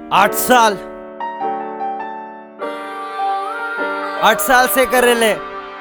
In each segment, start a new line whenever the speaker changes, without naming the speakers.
8 साल 8 साल से कर ले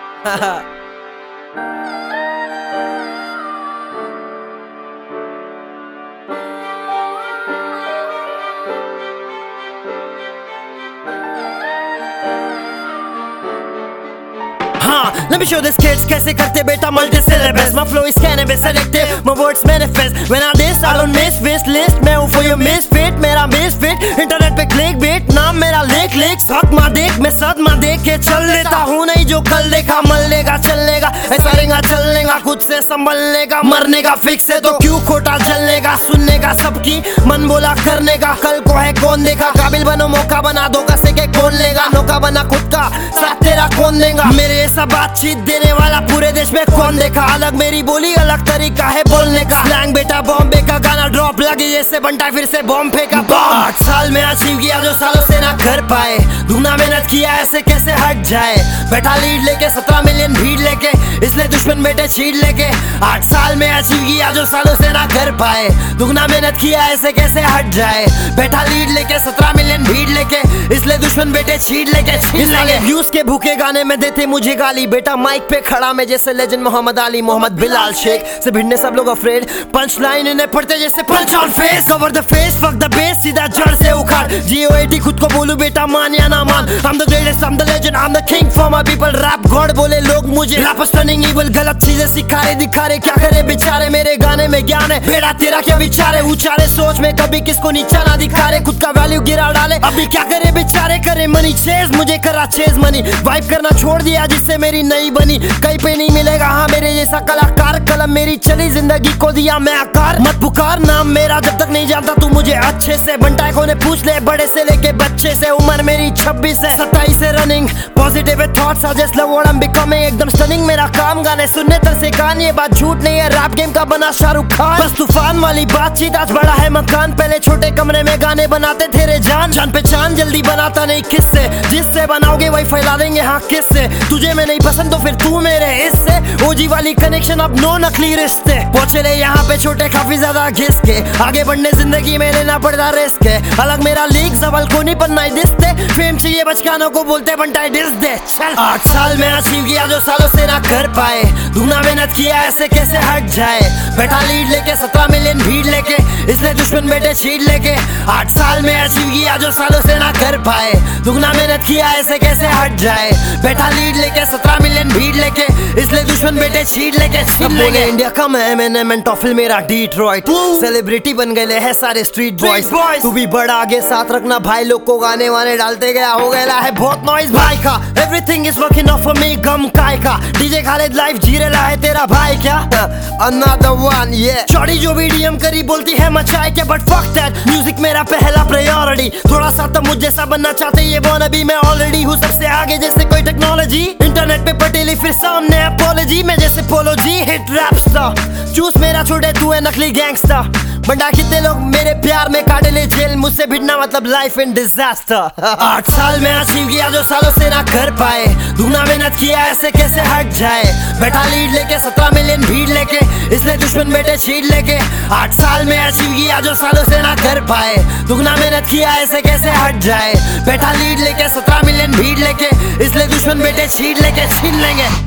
Let me show these kids कैसे करते बेटा multi syllabus. My flow is cannabis selective, my words manifest. When I diss, I don't miss wish list. मैं हूँ for your misfit, मेरा misfit. इंटरनेट पे click bit, नाम मेरा लिख लिख. सक मा देख, मैं सदमा देख के चल लेता हूँ नहीं जो कल देखा मल लेगा चल लेगा. ऐसा रहेगा चल लेगा खुद से संभल लेगा. मरने का फिक्स है तो क्यों खोटा जलने का. सुनने का सबकी मन बोला करने का. कल को है कौन देखा. काबिल बनो मौका बना दो कसे के कौन लेगा. नौका बना खुद का साथ तेरा कौन देगा. मेरे ऐसा बातचीत देने वाला पूरे देश में कौन देखा. अलग मेरी बोली अलग तरीका है बोलने का. स्लैंग बेटा बॉम्बे का गाना ड्रॉप लगे जैसे बंटा फिर से बॉम्ब फेंका. 8 साल में अचीव किया जो सालों से ना कर पाए. दुगना मेहनत किया ऐसे कैसे हट जाए. बैठा लीड लेके 17 मिलियन भीड़ लेके इसलिए दुश्मन बेटे छीड़ लेके. 8 साल में अचीव किया जो सालों से ना कर पाए. दुगना मेहनत किया ऐसे कैसे हट जाए. बैठा लीड लेके 17 मिलियन भीड़ लेके इसलिए दुश्मन बेटे छीड़ लेके व्यूज के भूखे गाने में देते मुझे गाली. बेटा माइक पे खड़ा में जैसे legend Muhammad Ali Mohammad Bilal Shaikh से भिड़ने सब लोग अफ्रेड. पंच लाइन इन्हें पढ़ते जैसे punch on face. Cover the face fuck the base सीधा जड़ से उखाड़. GOAT खुद को बोलू बेटा मान या ना मान. I'm the greatest, I'm the legend, I'm the king for my people. Rap god बोले लोग मुझे. रैप स्टनिंग इवल गलत चीजें सिखा रहे दिखा रहे. क्या करे बेचारे मेरे गाने में ज्ञान है. बेटा तेरा क्या विचार है. उचारे सोच में कभी किसको नीचा ना दिखा रहे. खुद का वैल्यू गिरा डाले. अभी क्या करे बेचारे करे मनी चेज. मुझे करा चेज मनी. वाइप करना छोड़ दिया जिससे मेरी नई बनी. कहीं पे नहीं मिलेगा हाँ मेरे जैसा कलाकार. कलम मेरी चली जिंदगी को दिया मैं आकार. मत पुकार नाम मेरा जब तक नहीं जानता तू मुझे अच्छे से. बंटाई को ने पूछ ले बड़े से लेके बच्चे से. उम्र मेरी 26 है 27 से running. Positive thoughts I just love what I am becoming. एकदम स्टनिंग मेरा काम गाने सुनने तर से कान. ये बात झूठ नहीं है रैप गेम का बना शाहरुख खान. बस तूफान वाली बातचीत आज बड़ा है मकान. पहले छोटे कमरे में गाने बनाते थे रे जान. जान पहचान जल्दी बनाता नहीं किससे. जिससे बनाओगे वही फैला देंगे हाँ किससे. तुझे मैं नहीं पसंद तो फिर तू मेरे इससे. ओजी वाली कनेक्शन अब नो नकली रिश्ते. पहुंचे ले यहाँ पे छोटे काफी ज्यादा घिस के. आगे बढ़ने जिंदगी में लेना पड़ता रिस्क है. अलग मेरा लीक सवाल को नहीं बनना है दिसते. फेम चाहिए बचकानों को बोलते बनता डिस दे. चल 8 साल में अचीव किया जो सालों से ना कर पाए. दुगना मेहनत किया ऐसे कैसे हट जाए. बैठा लीड लेके 17 मिलियन भीड़ लेके इसलिए दुश्मन बेटे छीड़ लेके. 8 साल में अचीव किया जो सालों से ना कर पाए. दुगना मेहनत किया ऐसे कैसे हट जाए. बैठा लीड लेके 17 मिलियन भीड़ लेके इसलिए दुश्मन बेटे छीड़ लेके छीड़ लेंगे. इंडिया का मैंने मेंटोफिल मेरा डीट्रॉइट. सेलिब्रिटी बन गए हैं सारे स्ट्रीट बॉयज. तू भी बड़ा आगे साथ रखना भाई. लोग को गाने वाने डालते गया हो गया है बहुत नॉइज भाई का. Everything is working off for me गम काय का. डीजे खालिद लाइफ जी रहा है तेरा भाई क्या. Another one yeah. चौड़ी जो भी डीएम करी बोलती है मचाए क्या. बट फक दैट म्यूजिक मेरा पहला प्रायोरिटी. थोड़ा सा तो मुझे जैसा बनना चाहते ये बोन अभी मैं ऑलरेडी हूँ सबसे आगे जैसे कोई टेक्नोलॉजी. इंटरनेट पे पटेली फिर सामने अपॉलॉजी. मैं जैसे Polo G hit rap star. चूस मेरा छोटे तू है नकली गैंगस्टर. बंडा कितने लोग मेरे प्यार में काटे ले जेल. मुझसे भिड़ना मतलब लाइफ इन डिजास्टर. 8 साल में अचीव किया जो सालों से ना कर पाए. दुगना मेहनत किया ऐसे कैसे हट जाए. बैठा लीड लेके 17 मिलियन भीड़ लेके इसलिए दुश्मन बेटे छीड़ लेके. 8 साल में अचीव किया जो सालों से ना कर पाए. दुगना मेहनत किया ऐसे कैसे हट जाए. बैठा लीड लेके 17 मिलियन भीड़ लेके इसलिए दुश्मन बेटे छीड़ लेंगे.